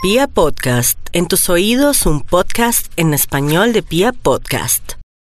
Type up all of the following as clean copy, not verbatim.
Pia Podcast, en tus oídos un podcast en español de Pia Podcast.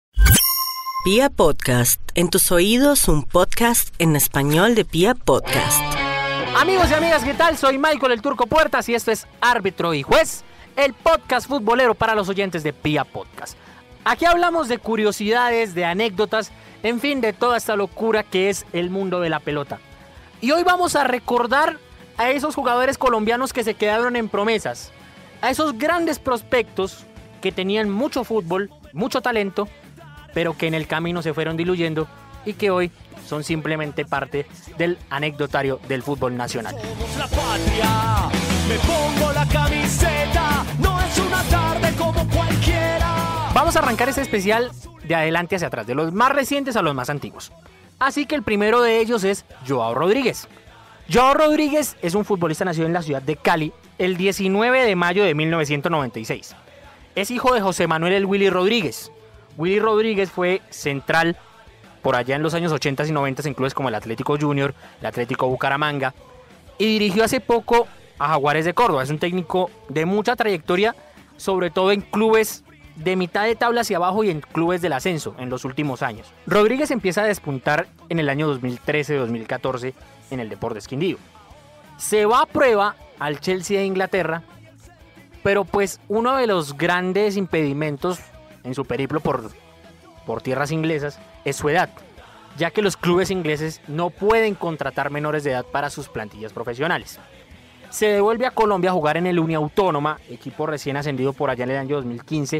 Pia Podcast, en tus oídos un podcast en español de Pia Podcast. Amigos y amigas, ¿qué tal? Soy Michael el Turco Puertas y esto es Árbitro y Juez, el podcast futbolero para los oyentes de Pia Podcast. Aquí hablamos de curiosidades, de anécdotas, en fin, de toda esta locura que es el mundo de la pelota. Y hoy vamos a recordar a esos jugadores colombianos que se quedaron en promesas, a esos grandes prospectos que tenían mucho fútbol, mucho talento, pero que en el camino se fueron diluyendo y que hoy son simplemente parte del anecdotario del fútbol nacional. Somos la patria, me pongo la camiseta, no es una tarde como cualquiera. Vamos a arrancar este especial de adelante hacia atrás, de los más recientes a los más antiguos. Así que el primero de ellos es Joao Rodríguez. Joao Rodríguez es un futbolista nacido en la ciudad de Cali el 19 de mayo de 1996. Es hijo de José Manuel el Willy Rodríguez. Willy Rodríguez fue central por allá en los años 80 y 90 en clubes como el Atlético Junior, el Atlético Bucaramanga, y dirigió hace poco a Jaguares de Córdoba. Es un técnico de mucha trayectoria, sobre todo en clubes de mitad de tabla hacia abajo y en clubes del ascenso en los últimos años. Rodríguez empieza a despuntar en el año 2013-2014 en el Deportes Quindío. Se va a prueba al Chelsea de Inglaterra, pero pues uno de los grandes impedimentos en su periplo por tierras inglesas es su edad, ya que los clubes ingleses no pueden contratar menores de edad para sus plantillas profesionales. Se devuelve a Colombia a jugar en el Uniautónoma, equipo recién ascendido por allá en el año 2015,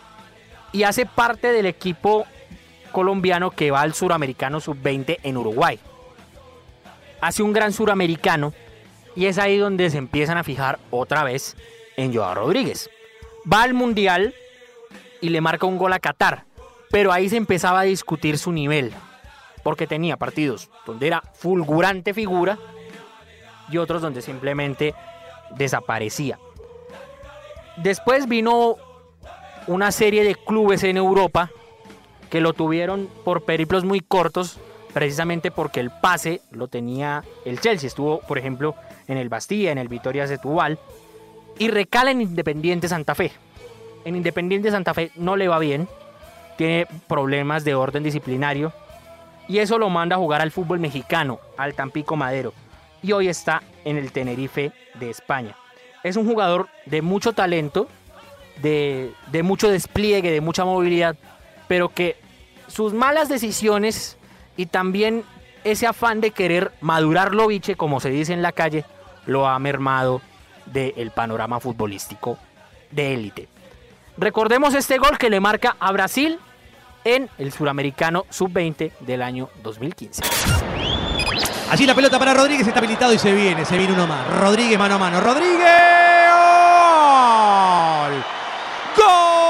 y hace parte del equipo colombiano que va al Suramericano Sub-20 en Uruguay. Hace un gran Suramericano y es ahí donde se empiezan a fijar otra vez en Joao Rodríguez. Va al Mundial y le marca un gol a Qatar, pero ahí se empezaba a discutir su nivel, porque tenía partidos donde era fulgurante figura y otros donde simplemente desaparecía. Después vino una serie de clubes en Europa que lo tuvieron por periplos muy cortos, precisamente porque el pase lo tenía el Chelsea. Estuvo, por ejemplo, en el Bastilla, en el Vitória Setúbal, y recala en Independiente Santa Fe. En Independiente Santa Fe no le va bien, tiene problemas de orden disciplinario, y eso lo manda a jugar al fútbol mexicano, al Tampico Madero, y hoy está en el Tenerife de España. Es un jugador de mucho talento, de mucho despliegue, de mucha movilidad, pero que sus malas decisiones y también ese afán de querer madurar lo biche, como se dice en la calle, lo ha mermado del panorama futbolístico de élite. Recordemos este gol que le marca a Brasil en el Suramericano Sub-20 del año 2015. Allí la pelota para Rodríguez, está habilitado y se viene uno más. Rodríguez mano a mano. ¡Rodríguez! ¡Gol!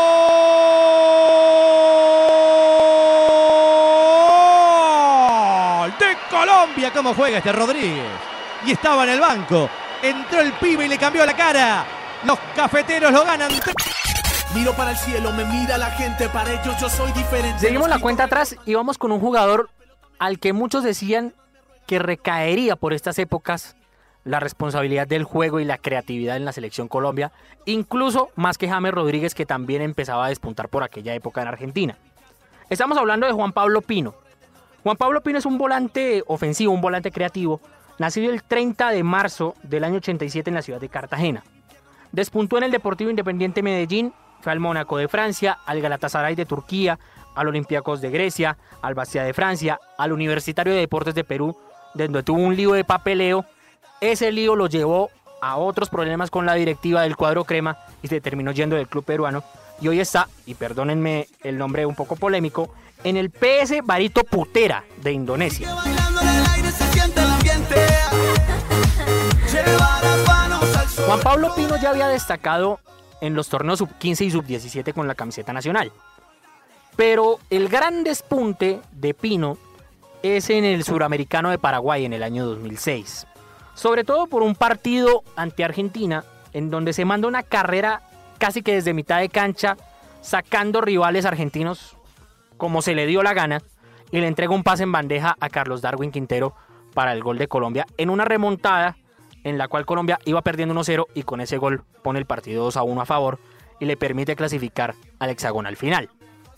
¡Gol! De Colombia, ¿cómo juega este Rodríguez? Y estaba en el banco. Entró el pibe y le cambió la cara. Los cafeteros lo ganan. Miro para el cielo, me mira la gente, para ellos yo soy diferente. Seguimos la cuenta atrás y vamos con un jugador al que muchos decían que recaería por estas épocas la responsabilidad del juego y la creatividad en la selección Colombia, incluso más que James Rodríguez, que también empezaba a despuntar por aquella época en Argentina. Estamos hablando de Juan Pablo Pino. Juan Pablo Pino es un volante ofensivo, un volante creativo, nacido el 30 de marzo del año 87 en la ciudad de Cartagena. Despuntó en el Deportivo Independiente Medellín, fue al Mónaco de Francia, al Galatasaray de Turquía, al Olympiacos de Grecia, al Bastia de Francia, al Universitario de Deportes de Perú, donde tuvo un lío de papeleo. Ese lío lo llevó a otros problemas con la directiva del cuadro crema y se terminó yendo del club peruano. Y hoy está, y perdónenme el nombre un poco polémico, en el PS Barito Putera de Indonesia. Juan Pablo Pino ya había destacado en los torneos sub-15 y sub-17 con la camiseta nacional. Pero el gran despunte de Pino es en el Suramericano de Paraguay en el año 2006. Sobre todo por un partido ante Argentina, en donde se manda una carrera casi que desde mitad de cancha, sacando rivales argentinos como se le dio la gana, y le entrega un pase en bandeja a Carlos Darwin Quintero para el gol de Colombia, en una remontada en la cual Colombia iba perdiendo 1-0 y con ese gol pone el partido 2-1 a favor y le permite clasificar al hexagonal final.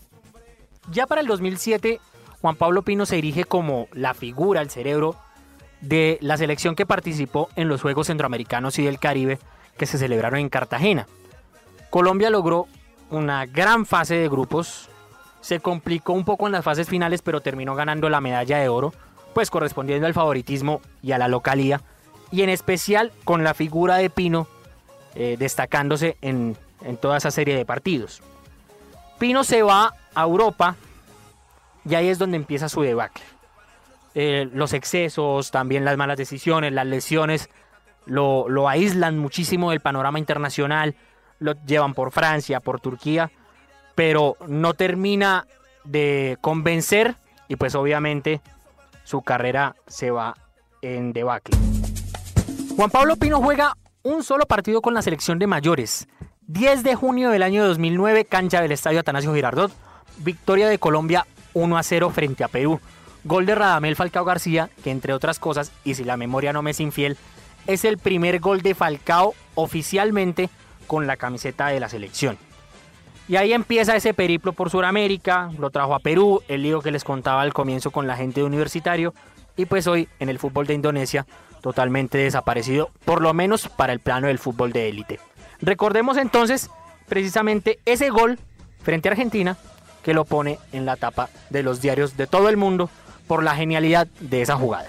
Ya para el 2007, Juan Pablo Pino se erige como la figura, el cerebro de la selección que participó en los Juegos Centroamericanos y del Caribe que se celebraron en Cartagena. Colombia logró una gran fase de grupos, se complicó un poco en las fases finales, pero terminó ganando la medalla de oro, pues correspondiendo al favoritismo y a la localía, y en especial con la figura de Pino destacándose en toda esa serie de partidos. Pino se va a Europa y ahí es donde empieza su debacle. Los excesos, también las malas decisiones, las lesiones, lo aíslan muchísimo del panorama internacional, lo llevan por Francia, por Turquía, pero no termina de convencer y pues obviamente su carrera se va en debacle. Juan Pablo Pino juega un solo partido con la selección de mayores. 10 de junio del año 2009, cancha del Estadio Atanasio Girardot, victoria de Colombia 1-0 frente a Perú. Gol de Radamel Falcao García, que entre otras cosas, y si la memoria no me es infiel, es el primer gol de Falcao oficialmente con la camiseta de la selección. Y ahí empieza ese periplo por Sudamérica, lo trajo a Perú, el lío que les contaba al comienzo con la gente de Universitario, y pues hoy en el fútbol de Indonesia totalmente desaparecido, por lo menos para el plano del fútbol de élite. Recordemos entonces precisamente ese gol frente a Argentina que lo pone en la tapa de los diarios de todo el mundo por la genialidad de esa jugada.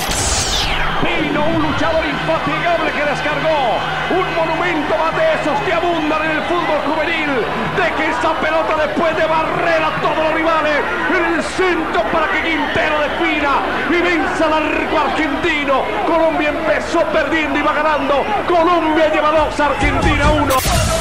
Pino, un luchador infatigable que descargó un monumento más de esos que abundan en el fútbol juvenil, de que esa pelota después de barrer a todos los rivales en el centro para que Quintero defina y venza al arco argentino. Colombia empezó perdiendo y va ganando. Colombia lleva 2, Argentina 1.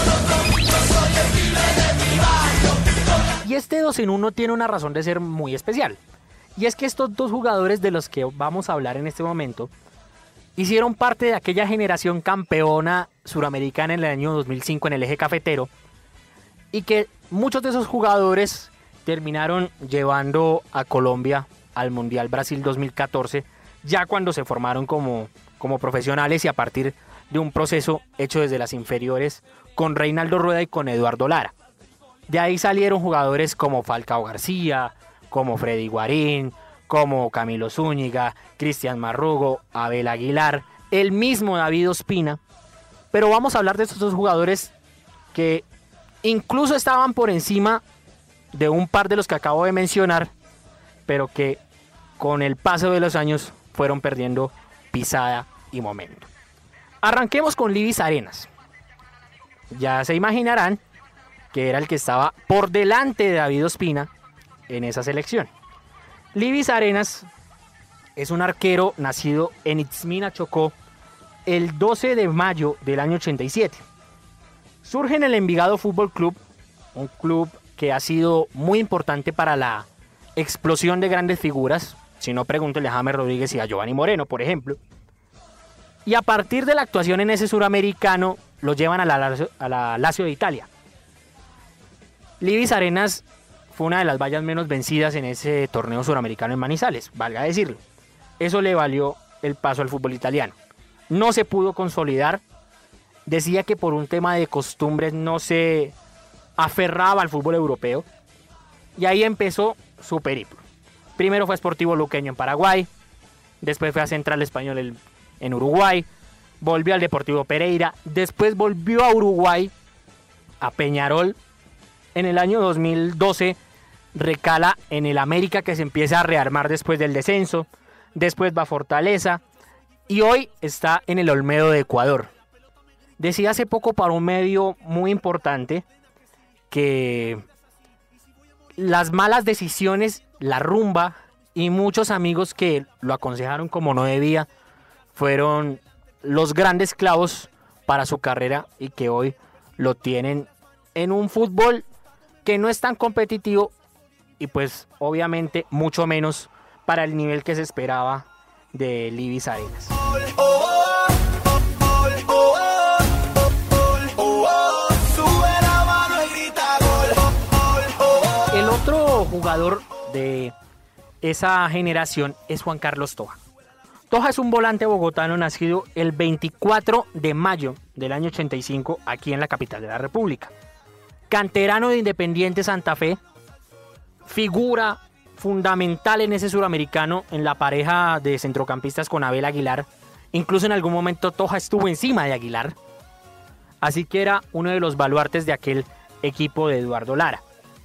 Y este 2-1 tiene una razón de ser muy especial. Y es que estos dos jugadores de los que vamos a hablar en este momento hicieron parte de aquella generación campeona suramericana en el año 2005 en el eje cafetero, y que muchos de esos jugadores terminaron llevando a Colombia al Mundial Brasil 2014, ya cuando se formaron como profesionales y a partir de un proceso hecho desde las inferiores con Reinaldo Rueda y con Eduardo Lara. De ahí salieron jugadores como Falcao García, como Freddy Guarín, como Camilo Zúñiga, Cristian Marrugo, Abel Aguilar, el mismo David Ospina. Pero vamos a hablar de estos dos jugadores que incluso estaban por encima de un par de los que acabo de mencionar, pero que con el paso de los años fueron perdiendo pisada y momento. Arranquemos con Livis Arenas. Ya se imaginarán que era el que estaba por delante de David Ospina en esa selección. Livis Arenas es un arquero nacido en Itzmina, Chocó, el 12 de mayo del año 87. Surge en el Envigado Fútbol Club, un club que ha sido muy importante para la explosión de grandes figuras. Si no, pregúntele a James Rodríguez y a Giovanni Moreno, por ejemplo. Y a partir de la actuación en ese suramericano, lo llevan a la Lazio de Italia. Livis Arenas fue una de las vallas menos vencidas en ese torneo suramericano en Manizales, valga decirlo. Eso le valió el paso al fútbol italiano. No se pudo consolidar. Decía que por un tema de costumbres no se aferraba al fútbol europeo. Y ahí empezó su periplo. Primero fue a Sportivo Luqueño en Paraguay. Después fue a Central Español en Uruguay. Volvió al Deportivo Pereira. Después volvió a Uruguay, a Peñarol. En el año 2012 recala en el América, que se empieza a rearmar después del descenso. Después va a Fortaleza. Y hoy está en el Olmedo de Ecuador. Decía hace poco para un medio muy importante que las malas decisiones, la rumba y muchos amigos que lo aconsejaron como no debía fueron los grandes clavos para su carrera y que hoy lo tienen en un fútbol que no es tan competitivo y pues obviamente mucho menos para el nivel que se esperaba de Livis Arenas. El otro jugador de esa generación es Juan Carlos Toja. Toja es un volante bogotano nacido el 24 de mayo del año 85 aquí en la capital de la República. Canterano de Independiente Santa Fe, figura fundamental en ese suramericano en la pareja de centrocampistas con Abel Aguilar. Incluso en algún momento Toja estuvo encima de Aguilar. Así que era uno de los baluartes de aquel equipo de Eduardo Lara.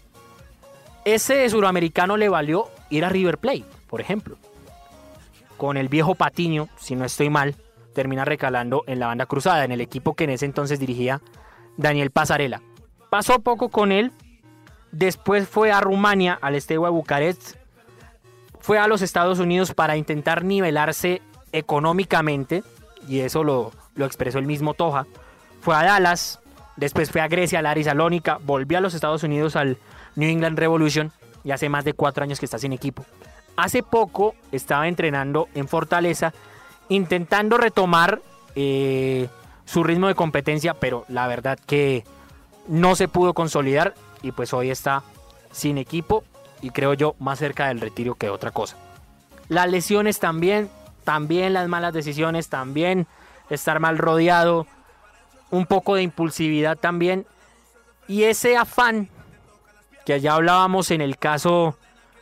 Ese suramericano le valió ir a River Plate, por ejemplo. Con el viejo Patiño, si no estoy mal, termina recalando en la banda cruzada, en el equipo que en ese entonces dirigía Daniel Pasarela. Pasó poco con él, después fue a Rumania, al Steaua Bucarest, fue a los Estados Unidos para intentar nivelarse económicamente, y eso lo expresó el mismo Toja. Fue a Dallas, después fue a Grecia, al Aris Salónica, volvió a los Estados Unidos al New England Revolution, y hace más de 4 años que está sin equipo. Hace poco estaba entrenando en Fortaleza, intentando retomar su ritmo de competencia, pero la verdad que no se pudo consolidar y pues hoy está sin equipo y creo yo más cerca del retiro que otra cosa. Las lesiones también las malas decisiones, también estar mal rodeado, un poco de impulsividad también y ese afán que ya hablábamos en el caso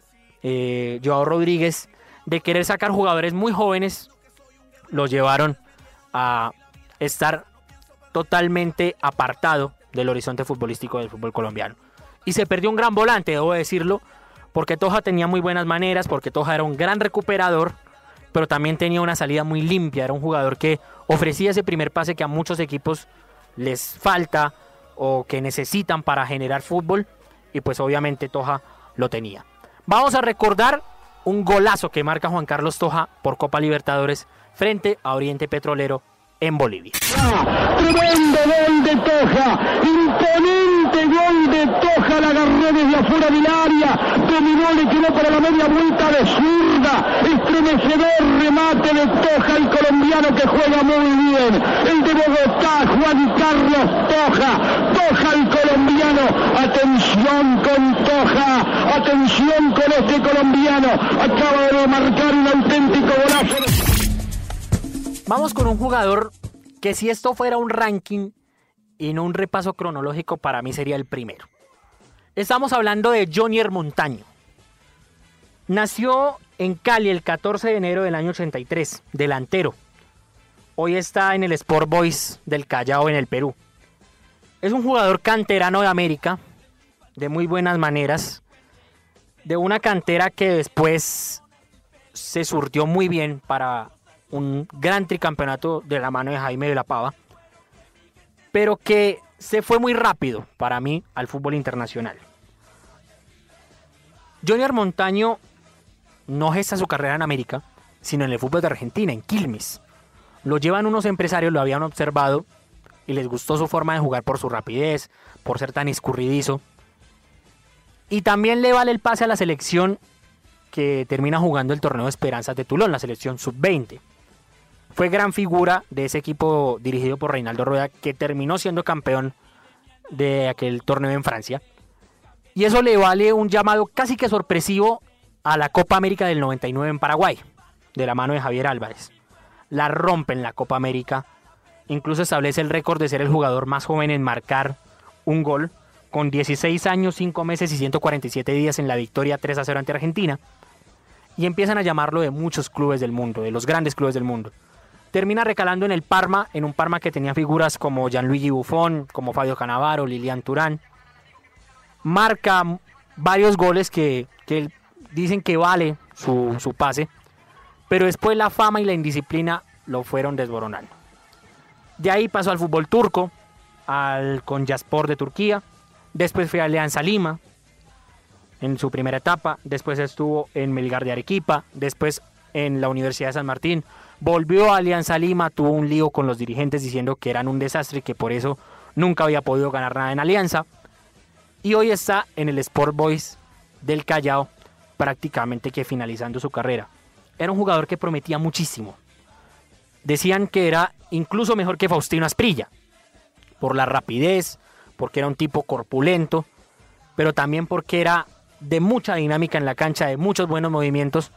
Joao Rodríguez, de querer sacar jugadores muy jóvenes, los llevaron a estar totalmente apartado del horizonte futbolístico del fútbol colombiano. Y se perdió un gran volante, debo decirlo, porque Toja tenía muy buenas maneras, porque Toja era un gran recuperador, pero también tenía una salida muy limpia, era un jugador que ofrecía ese primer pase que a muchos equipos les falta o que necesitan para generar fútbol, y pues obviamente Toja lo tenía. Vamos a recordar un golazo que marca Juan Carlos Toja por Copa Libertadores frente a Oriente Petrolero en Bolivia. Tremendo gol de Toja, imponente gol de Toja, la agarró desde afuera del área, dominó, le quedó para la media vuelta de zurda, estremecedor remate de Toja, el colombiano que juega muy bien, el de Bogotá, Juan Carlos Toja, Toja el colombiano, atención con Toja, atención con este colombiano, acaba de marcar un auténtico golazo. Vamos con un jugador que si esto fuera un ranking y no un repaso cronológico, para mí sería el primero. Estamos hablando de Jonier Montaño. Nació en Cali el 14 de enero del año 83, delantero. Hoy está en el Sport Boys del Callao en el Perú. Es un jugador canterano de América, de muy buenas maneras, de una cantera que después se surtió muy bien para un gran tricampeonato de la mano de Jaime de la Pava, pero que se fue muy rápido para mí al fútbol internacional. Jonier Montaño no gesta su carrera en América, sino en el fútbol de Argentina, en Quilmes. Lo llevan unos empresarios, lo habían observado y les gustó su forma de jugar por su rapidez, por ser tan escurridizo. Y también le vale el pase a la selección que termina jugando el torneo de Esperanzas de Toulon, la selección sub-20. Fue gran figura de ese equipo dirigido por Reinaldo Rueda, que terminó siendo campeón de aquel torneo en Francia. Y eso le vale un llamado casi que sorpresivo a la Copa América del 99 en Paraguay, de la mano de Javier Álvarez. La rompe en la Copa América. Incluso establece el récord de ser el jugador más joven en marcar un gol, con 16 años, 5 meses y 147 días en la victoria 3-0 ante Argentina. Y empiezan a llamarlo de muchos clubes del mundo, de los grandes clubes del mundo. Termina recalando en el Parma, en un Parma que tenía figuras como Gianluigi Buffon, como Fabio Cannavaro, Lilian Thuram. Marca varios goles que dicen que vale su pase, pero después la fama y la indisciplina lo fueron desboronando. De ahí pasó al fútbol turco, al Konyaspor de Turquía, después fue a Alianza Lima en su primera etapa, después estuvo en Melgar de Arequipa, después en la Universidad de San Martín, volvió a Alianza Lima, tuvo un lío con los dirigentes diciendo que eran un desastre y que por eso nunca había podido ganar nada en Alianza, y hoy está en el Sport Boys del Callao, prácticamente que finalizando su carrera. Era un jugador que prometía muchísimo. Decían que era incluso mejor que Faustino Asprilla, por la rapidez, porque era un tipo corpulento, pero también porque era de mucha dinámica en la cancha, de muchos buenos movimientos,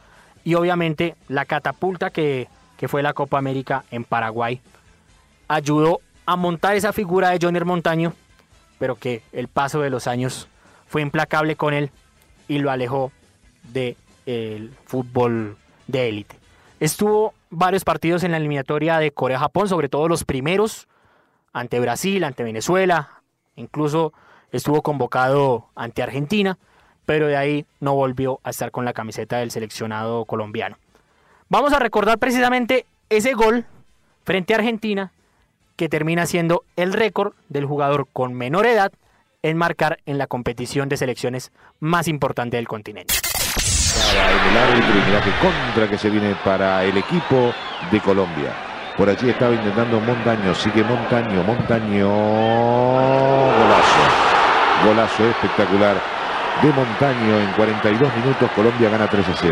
y obviamente la catapulta que fue la Copa América en Paraguay ayudó a montar esa figura de Joner Montaño, pero que el paso de los años fue implacable con él y lo alejó del fútbol de élite. Estuvo varios partidos en la eliminatoria de Corea-Japón, sobre todo los primeros, ante Brasil, ante Venezuela, incluso estuvo convocado ante Argentina, pero de ahí no volvió a estar con la camiseta del seleccionado colombiano. Vamos a recordar precisamente ese gol frente a Argentina, que termina siendo el récord del jugador con menor edad en marcar en la competición de selecciones más importante del continente. En el árbitro, y mirá qué contra que se viene para el equipo de Colombia. Por allí estaba intentando Montaño, sigue Montaño, golazo espectacular de Montaño en 42 minutos. Colombia gana 3-0.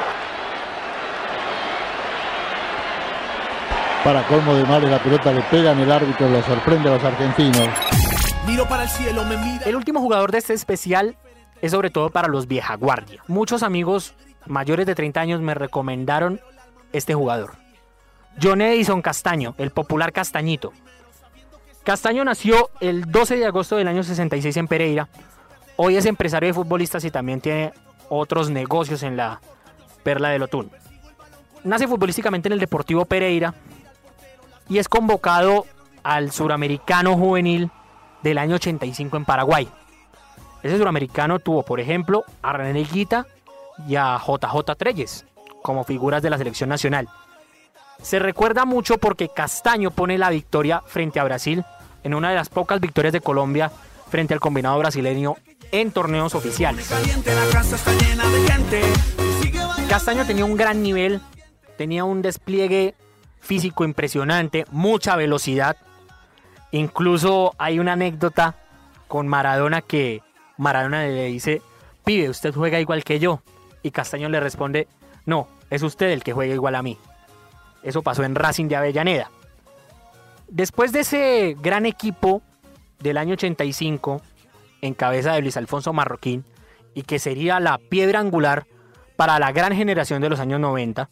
Para colmo de males, la pelota le pega en el árbitro, lo sorprende a los argentinos. Miro para el cielo, me mira. El último jugador de este especial es sobre todo para los vieja guardia. Muchos amigos mayores de 30 años me recomendaron este jugador. John Edison Castaño, el popular Castañito. Castaño nació el 12 de agosto del año 66 en Pereira. Hoy es empresario de futbolistas y también tiene otros negocios en la Perla del Otún. Nace futbolísticamente en el Deportivo Pereira y es convocado al Suramericano Juvenil del año 85 en Paraguay. Ese suramericano tuvo, por ejemplo, a René Higuita y a JJ Treyes como figuras de la selección nacional. Se recuerda mucho porque Castaño pone la victoria frente a Brasil en una de las pocas victorias de Colombia frente al combinado brasileño en torneos oficiales. Castaño tenía un gran nivel, tenía un despliegue físico impresionante, mucha velocidad. Incluso hay una anécdota con Maradona que Maradona le dice: pibe, usted juega igual que yo. Y Castaño le responde: no, es usted el que juega igual a mí. Eso pasó en Racing de Avellaneda. Después de ese gran equipo del año 85, en cabeza de Luis Alfonso Marroquín, y que sería la piedra angular para la gran generación de los años 90,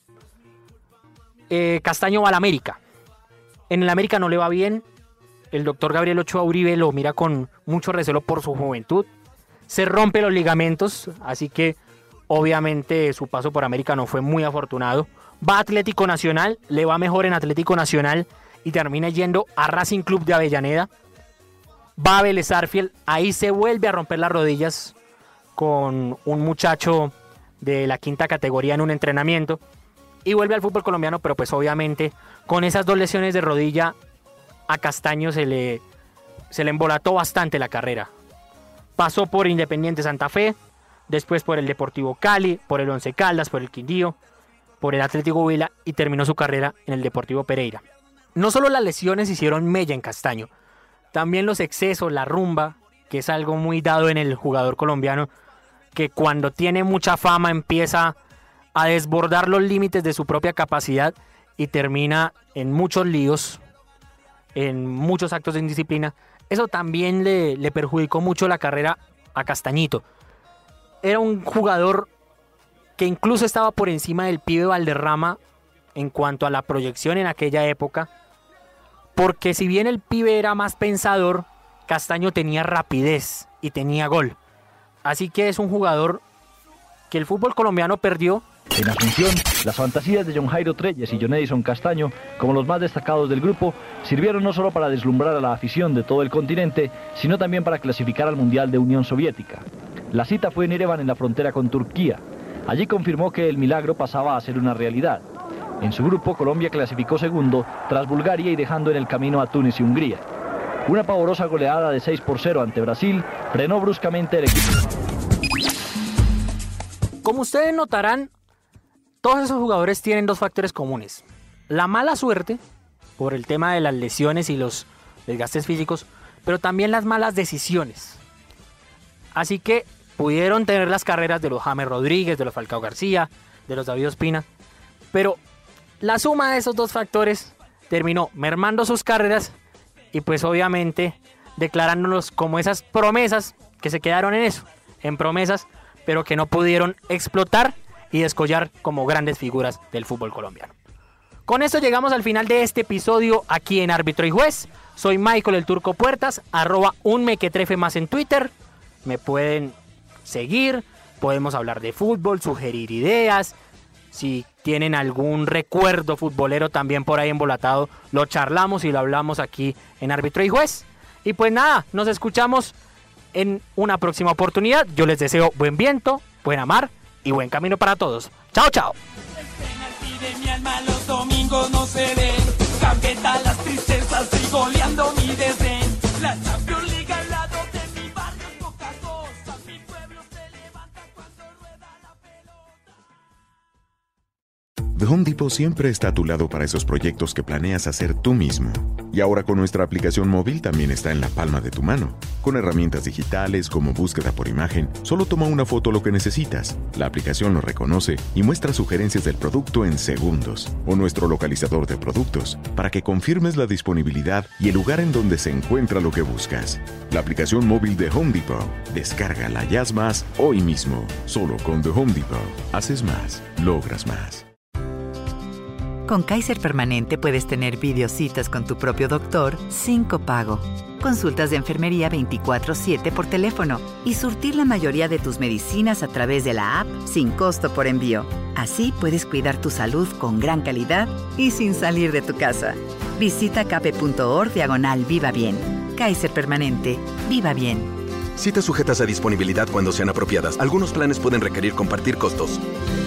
Castaño va al América. En el América no le va bien. El doctor Gabriel Ochoa Uribe lo mira con mucho recelo por su juventud. Se rompe los ligamentos, así que obviamente su paso por América no fue muy afortunado. Va a Atlético Nacional, le va mejor en Atlético Nacional y termina yendo a Racing Club de Avellaneda. Va a Vélez Sarsfield, ahí se vuelve a romper las rodillas con un muchacho de la quinta categoría en un entrenamiento y vuelve al fútbol colombiano, pero pues obviamente con esas dos lesiones de rodilla a Castaño se le embolató bastante la carrera. Pasó por Independiente Santa Fe, después por el Deportivo Cali, por el Once Caldas, por el Quindío, por el Atlético Huila y terminó su carrera en el Deportivo Pereira. No solo las lesiones hicieron mella en Castaño, también los excesos, la rumba, que es algo muy dado en el jugador colombiano, que cuando tiene mucha fama empieza a desbordar los límites de su propia capacidad y termina en muchos líos, en muchos actos de indisciplina. Eso también le perjudicó mucho la carrera a Castañito. Era un jugador que incluso estaba por encima del pibe Valderrama en cuanto a la proyección en aquella época, porque si bien el pibe era más pensador, Castaño tenía rapidez y tenía gol. Así que es un jugador que el fútbol colombiano perdió. En Asunción, las fantasías de John Jairo Treyes y John Edison Castaño, como los más destacados del grupo, sirvieron no solo para deslumbrar a la afición de todo el continente, sino también para clasificar al Mundial de Unión Soviética. La cita fue en Ereván, en la frontera con Turquía. Allí confirmó que el milagro pasaba a ser una realidad. En su grupo, Colombia clasificó segundo tras Bulgaria y dejando en el camino a Túnez y Hungría. Una pavorosa goleada de 6-0 ante Brasil frenó bruscamente el equipo. Como ustedes notarán, todos esos jugadores tienen dos factores comunes. La mala suerte, por el tema de las lesiones y los desgastes físicos, pero también las malas decisiones. Así que pudieron tener las carreras de los James Rodríguez, de los Falcao García, de los David Ospina, pero la suma de esos dos factores terminó mermando sus carreras y pues obviamente declarándolos como esas promesas que se quedaron en eso, en promesas, pero que no pudieron explotar y descollar como grandes figuras del fútbol colombiano. Con esto llegamos al final de este episodio aquí en Árbitro y Juez. Soy Michael el Turco Puertas, @unmequetrefe más en Twitter. Me pueden seguir, podemos hablar de fútbol, sugerir ideas. Si tienen algún recuerdo futbolero también por ahí embolatado, lo charlamos y lo hablamos aquí en Árbitro y Juez. Y pues nada, nos escuchamos en una próxima oportunidad. Yo les deseo buen viento, buen mar y buen camino para todos. Chao, chao. De mi alma los domingos no se ven, gambeta las tristezas y goleando mi desdén. La Champions League al lado de mi barrio es poca cosa, mi pueblo se levanta cuando rueda la pelota. The Home Depot siempre está a tu lado para esos proyectos que planeas hacer tú mismo. Y ahora con nuestra aplicación móvil también está en la palma de tu mano. Con herramientas digitales como búsqueda por imagen, solo toma una foto lo que necesitas. La aplicación lo reconoce y muestra sugerencias del producto en segundos. O nuestro localizador de productos, para que confirmes la disponibilidad y el lugar en donde se encuentra lo que buscas. La aplicación móvil de Home Depot. Descárgala y haz más hoy mismo. Solo con The Home Depot. Haces más, logras más. Con Kaiser Permanente puedes tener videocitas con tu propio doctor sin copago, consultas de enfermería 24/7 por teléfono y surtir la mayoría de tus medicinas a través de la app sin costo por envío. Así puedes cuidar tu salud con gran calidad y sin salir de tu casa. Visita cape.org/Viva Bien. Kaiser Permanente. Viva bien. Citas sujetas a disponibilidad cuando sean apropiadas. Algunos planes pueden requerir compartir costos.